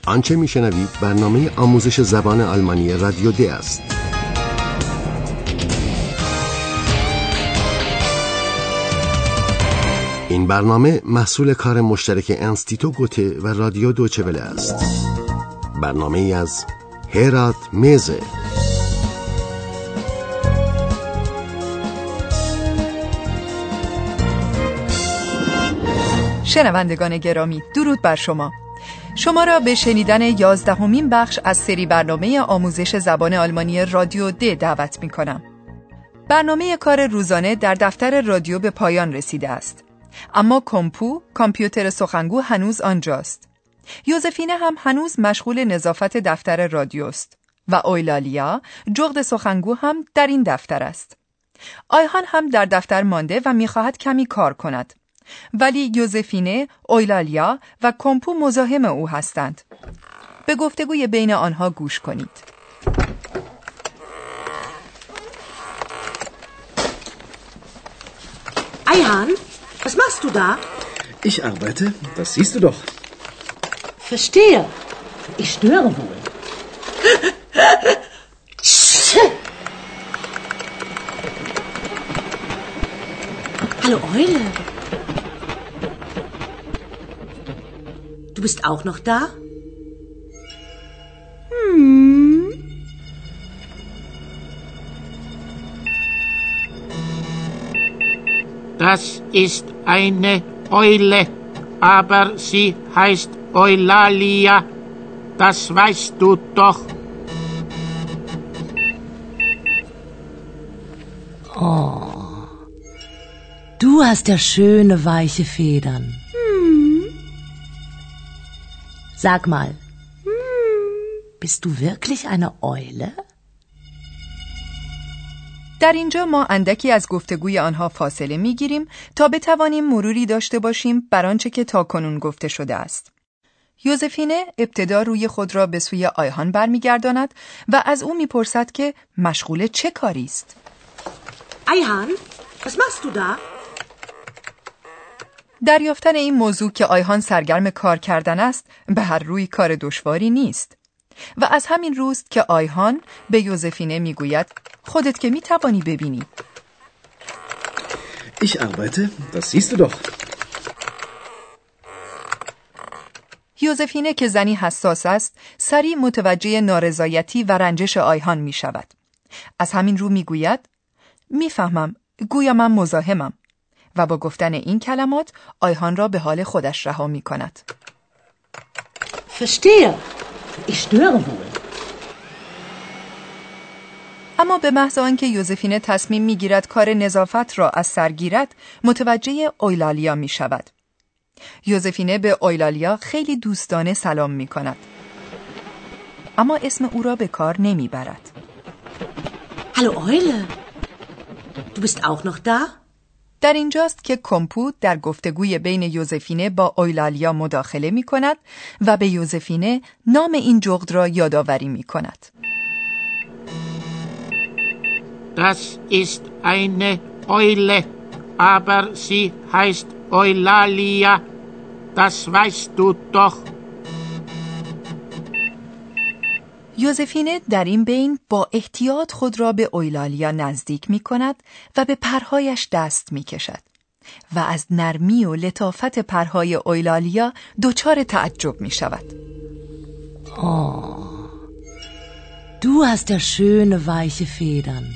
آنچه میشنوید برنامه آموزش زبان آلمانی رادیو د است. این برنامه محصول کار مشترک انستیتو گوته و رادیو دویچه وله است. برنامه ای از هرات میزه. شنوندگان گرامی، درود بر شما. شما را به شنیدن 11مین بخش از سری برنامه آموزش زبان آلمانی رادیو د دعوت می کنم. برنامه کار روزانه در دفتر رادیو به پایان رسیده است. اما کامپیوتر سخنگو هنوز آنجاست. یوزفینه هم هنوز مشغول نظافت دفتر رادیو است و اویلالیا جغد سخنگو هم در این دفتر است. آیهان هم در دفتر مانده و می‌خواهد کمی کار کند. ولی یوزفینه، اویلالیا و کمپو مزاحم او هستند. به گفتگوی بین آنها گوش کنید. Ayhan, was machst du da? Ich arbeite, das siehst du doch. Verstehe. Ich störe wohl. Hallo Eule. Du bist auch noch da? Das ist eine Eule, aber sie heißt Eulalia. Das weißt du doch. Oh, du hast ja schöne weiche Federn. Sag mal, bist du wirklich eine Eule? در اینجا ما اندکی از گفتگوی آنها فاصله می‌گیریم تا بتوانیم مروری داشته باشیم بر آنچه که تاکنون گفته شده است. یوزفینه ابتدا روی خود را به سوی آیهان برمیگرداند و از او میپرسد که مشغول چه کاری است. Ayhan, was machst du da? دریافتن این موضوع که آیهان سرگرم کار کردن است به هر روی کار دشواری نیست و از همین روست که آیهان به یوزفینه میگوید خودت که میتوانی ببینی. Ich arbeite, das siehst du doch. یوزفینه که زنی حساس است سریع متوجه نارضایتی و رنجش آیهان می شود. از همین رو می گوید میفهمم، گویا من مزاحمم و با گفتن این کلمات آیهان را به حال خودش رها می کند. Verstehe. Ich störe wohl. اما به محض آنکه یوزفینه تصمیم می گیرد کار نظافت را از سر گیرد متوجه اویلالیا می شود. یوزفینه به اویلالیا خیلی دوستانه سلام می کند. اما اسم او را به کار نمی برد. Hallo Eule. Du bist auch noch da? در اینجاست که کمپو در گفتگوی بین یوزفینه با اویلالیا مداخله می کند و به یوزفینه نام این جغد را یادآوری می کند. Das ist eine Eule, aber sie heißt Eulalia. Das weißt du doch. یوزفینه در این بین با احتیاط خود را به اویلالیا نزدیک می کند و به پرهایش دست می کشد و از نرمی و لطافت پرهای اویلالیا دچار تعجب می شود. Oh, du hast ja schöne weiche Federn.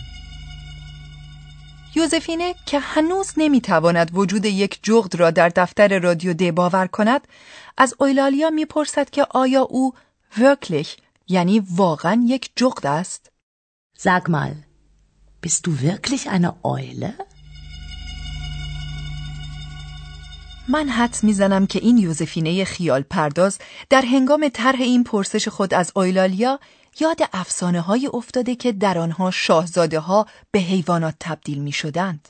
یوزفینه که هنوز نمی تواند وجود یک جغد را در دفتر رادیو د باور کند از اویلالیا می پرسد که آیا او wirklich یعنی واقعا یک جغد است؟ Sag mal, bist du wirklich eine Eule? من حدس میزنم که این یوزفینه خیال پرداز در هنگام طرح این پرسش خود از اویلالیا یاد افسانه‌های افتاده که در آنها شاهزاده‌ها به حیوانات تبدیل می‌شدند.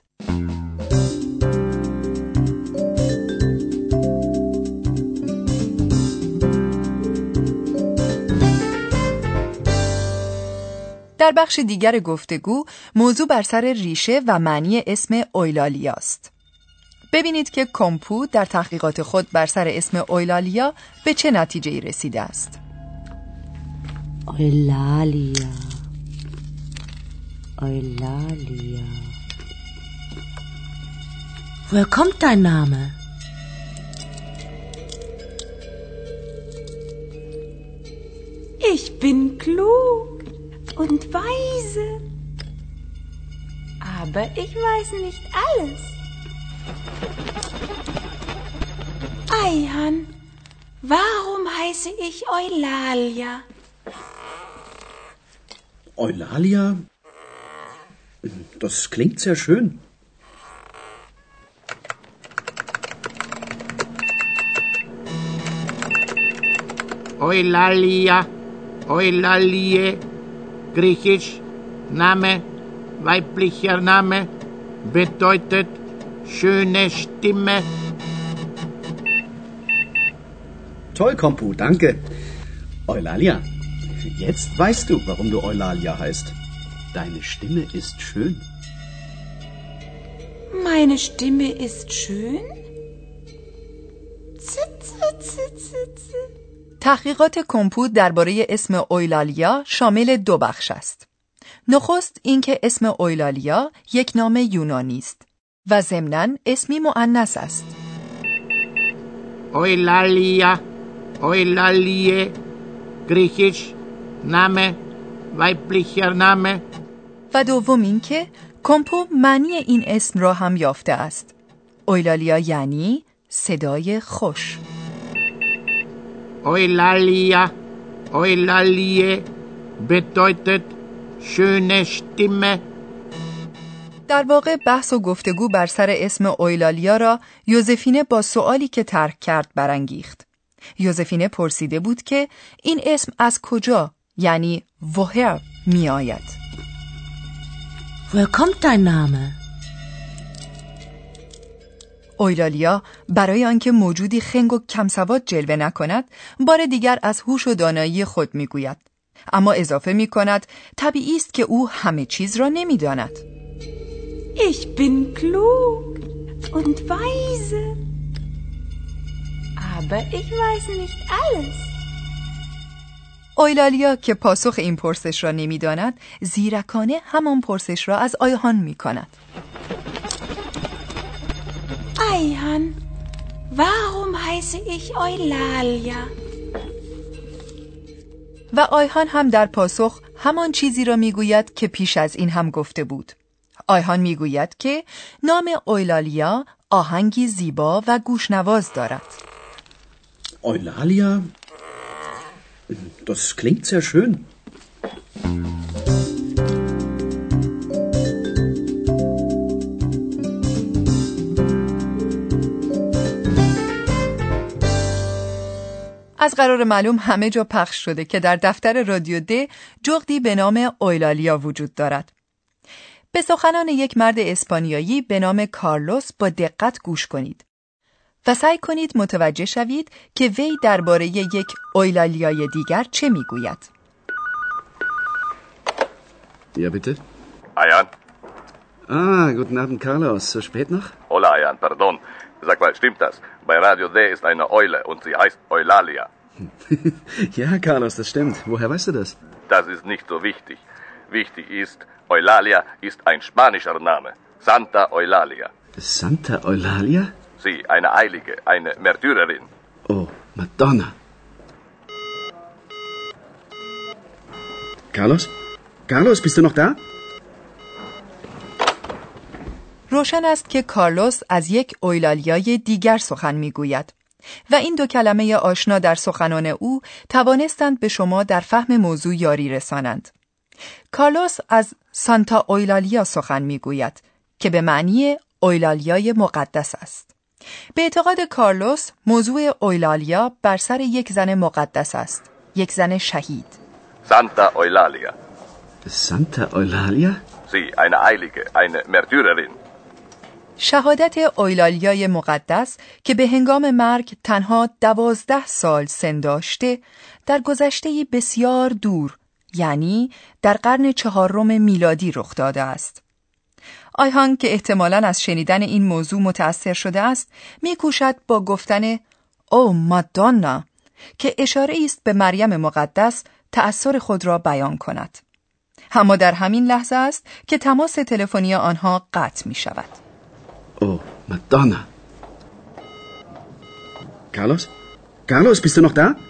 در بخش دیگر گفتگو موضوع بر سر ریشه و معنی اسم اویلالیا است. ببینید که کمپو در تحقیقات خود بر سر اسم اویلالیا به چه نتیجه‌ای رسیده است. Eulalia. Eulalia. Woher kommt dein Name? Ich bin klug und weise, aber ich weiß nicht alles. Eihan, warum heiße ich Eulalia? Eulalia? Das klingt sehr schön. Eulalia, Eulalie, griechisch, Name, weiblicher Name, bedeutet schöne Stimme. Toll, Kompu, danke. Eulalia, jetzt weißt du, warum du Eulalia heißt. Deine Stimme ist schön. Meine Stimme ist schön? تحقیقات کمپوت درباره اسم اویلالیا شامل 2 بخش است. نخست اینکه اسم اویلالیا یک نام یونانی است و ضمناً اسمی مؤنث است. Eulalia, Eulalie, griechisch, Name, weiblicher Name. و دوم اینکه کمپو معنی این اسم را هم یافته است. اویلالیا یعنی صدای خوش. Eulalia, Eulalie, bedeutet schöne Stimme. در واقع بحث و گفتگو بر سر اسم اویلالیا را یوزفینه با سوالی که طرح کرد برانگیخت. یوزفینه پرسیده بود که این اسم از کجا، یعنی woher می آید؟ Woher kommt dein Name? اویلالیا برای آنکه موجودی خنگ و کمسواد جلوه نکند، بار دیگر از هوش و دانایی خود می گوید. اما اضافه می کند طبیعی است که او همه چیز را نمی داند. Ich bin klug und weise, aber ich weiß nicht alles. اویلالیا که پاسخ این پرسش را نمی داند، زیرکانه همان پرسش را از آیهان می کند. Eihan, warum heiße ich Eulalia? و آیهان هم در پاسخ همان چیزی را می گوید که پیش از این هم گفته بود. آیهان می گوید که نام اویلالیا آهنگی زیبا و گوشنواز دارد. Eulalia? Das klingt sehr schön. از قرار معلوم همه جا پخش شده که در دفتر رادیو د جغدی به نام اویلالیا وجود دارد. به سخنان یک مرد اسپانیایی به نام کارلوس با دقت گوش کنید و سعی کنید متوجه شوید که وی درباره یک اویلالیای دیگر چه میگوید. Ja, bitte. Ayan. Guten Abend, Carlos. So spät noch? Hola, Ayan, pardon. Sag mal, stimmt das? Bei Radio D ist eine Eule und sie heißt Eulalia. Ja, Carlos, das stimmt. Woher weißt du das? Das ist nicht so wichtig. Wichtig ist, Eulalia ist ein spanischer Name. Santa Eulalia. Santa Eulalia? Sie, eine Heilige, eine Märtyrerin. Oh, Madonna. Carlos? Carlos, bist du noch da? روشن است که کارلوس از یک اویلالیای دیگر سخن میگوید و این 2 کلمه آشنا در سخنان او توانستند به شما در فهم موضوع یاری رسانند. کارلوس از سانتا اویلالیا سخن میگوید که به معنی اویلالیای مقدس است. به اعتقاد کارلوس موضوع اویلالیا بر سر یک زن مقدس است، یک زن شهید. Santa Eulalia. Santa Eulalia? Sie, eine Heilige, eine Märtyrerin. شهادت اویلالیای مقدس که به هنگام مرگ تنها 12 سال سن داشته، در گذشته بسیار دور، یعنی در قرن 4 میلادی رخ داده است. آیهان که احتمالاً از شنیدن این موضوع متأثر شده است، می‌کوشد با گفتن او مادونا که اشاره است به مریم مقدس تأثیر خود را بیان کند. اما در همین لحظه است که تماس تلفنی آنها قطع می شود. Oh, Madonna. Carlos? Carlos, bist du noch da?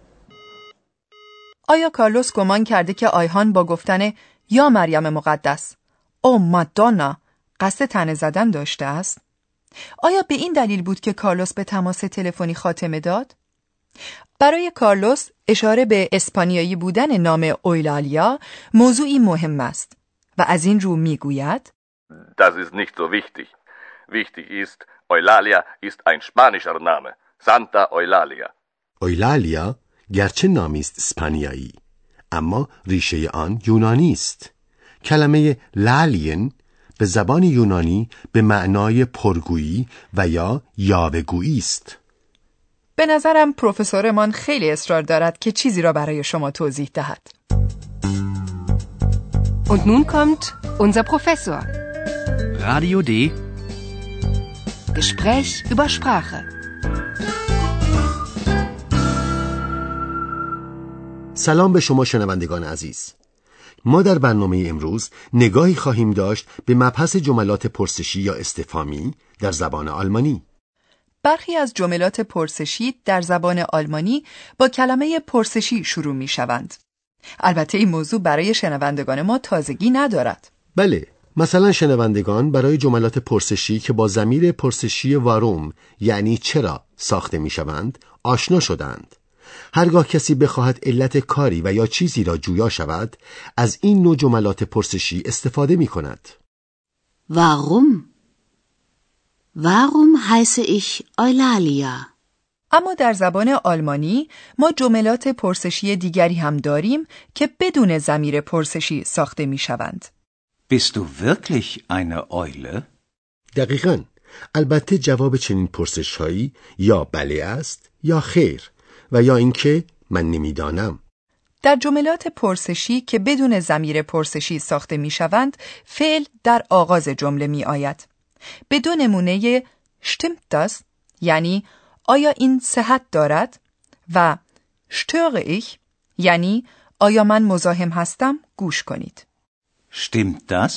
آیا کارلوس گمان کرده که آیهان با گفتن یا مریم مقدس او مادونا قصد طعنه زدن داشته است؟ آیا به این دلیل بود که کارلوس به تماس تلفنی خاتمه داد؟ برای کارلوس اشاره به اسپانیایی بودن نام اویلالیا موضوعی مهم است و از این رو میگوید Das ist nicht so wichtig. Wichtig ist, Eulalia ist ein spanischer Name. Santa Eulalia. اویلالیا گرچه نامی است اسپانیایی اما ریشه آن یونانی است. کلمه لالین به زبان یونانی به معنای پرگویی و یا یاوه‌گویی است. به نظرم پروفسورمان خیلی اصرار دارد که چیزی را برای شما توضیح دهد. Und nun kommt unser Professor. Radio D. Gespräch über Sprache. سلام به شما شنوندگان عزیز. ما در برنامه امروز نگاهی خواهیم داشت به مبحث جملات پرسشی یا استفهامی در زبان آلمانی. برخی از جملات پرسشی در زبان آلمانی با کلمه پرسشی شروع می شوند. البته این موضوع برای شنوندگان ما تازگی ندارد. بله، مثلا شنوندگان برای جملات پرسشی که با ضمیر پرسشی واروم یعنی چرا ساخته می شوند آشنا شدند. هرگاه کسی بخواهد علت کاری و یا چیزی را جویا شود از این نوع جملات پرسشی استفاده می کند. Warum? Warum heiße ich Eulalia? اما در زبان آلمانی ما جملات پرسشی دیگری هم داریم که بدون ضمیر پرسشی ساخته می شوند. Bist du wirklich eine Eule? دقیقاً. البته جواب چنین پرسش‌هایی یا بله است یا خیر و یا اینکه من نمیدانم. در جملات پرسشی که بدون ضمیر پرسشی ساخته می شوند فعل در آغاز جمله می آید. به دو نمونه stimmt das یعنی آیا این صحت دارد و störe ich یعنی آیا من مزاحم هستم گوش کنید. Stimmt das?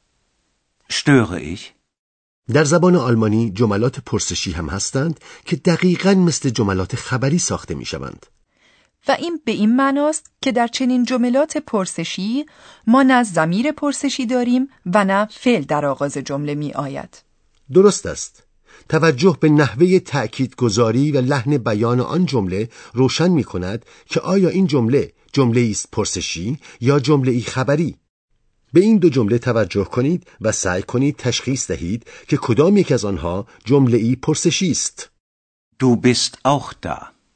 Störe ich? در زبان آلمانی جملات پرسشی هم هستند که دقیقاً مثل جملات خبری ساخته می شوند. و این به این معناست که در چنین جملات پرسشی ما نه ضمیر پرسشی داریم و نه فعل در آغاز جمله می آید. درست است. توجه به نحوه تأکیدگذاری و لحن بیان آن جمله روشن می کند که آیا این جمله است پرسشی یا جمله خبری. به این دو جمله توجه کنید و سعی کنید تشخیص دهید که کدام یک از آنها جمله پرسشی است. Du bist auch da.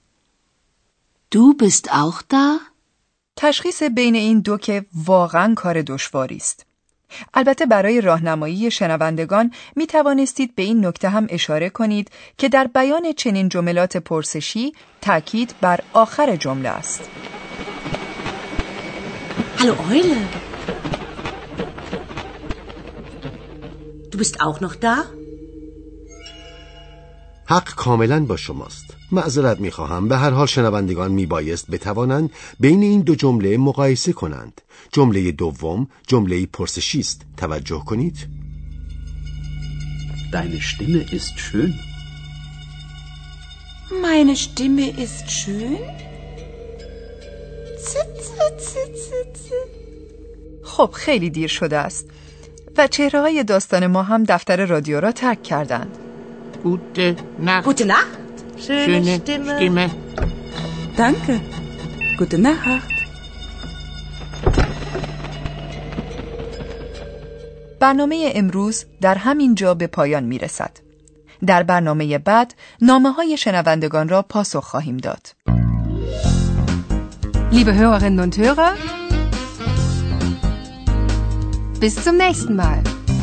Du bist auch da? تشخیص بین این دو که واقعاً کار دشواری است. البته برای راهنمایی شنوندگان می توانستید به این نکته هم اشاره کنید که در بیان چنین جملات پرسشی تأکید بر آخر جمله است. Hallo Eule. Du bist auch noch da? حق کاملا با شماست. معذرت میخواهم. به هر حال شنوندگان میبایست بتوانند بین این دو جمله مقایسه کنند. جمله دوم جمله پرسشی است. توجه کنید. Deine Stimme ist schön. Meine Stimme ist schön? Zit, zit, zit, zit, zit. خب خیلی دیر شده است و چهره‌های داستان ما هم دفتر رادیو را ترک کردند. Gute Nacht. Gute Nacht. Schöne Stimme. Danke. Gute Nacht. برنامه امروز در همین جا به پایان می رسد. در برنامه بعد نامه‌های شنوندگان را پاسخ خواهیم داد. Liebe Hörerinnen und Hörer, bis zum nächsten Mal.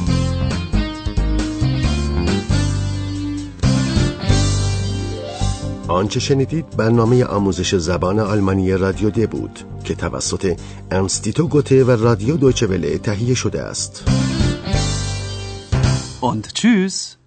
آنچه شنیدید برنامه آموزش زبان آلمانی رادیو د بود که توسط انستیتو گوته و رادیو دویچه وله تهیه شده است. Und tschüss.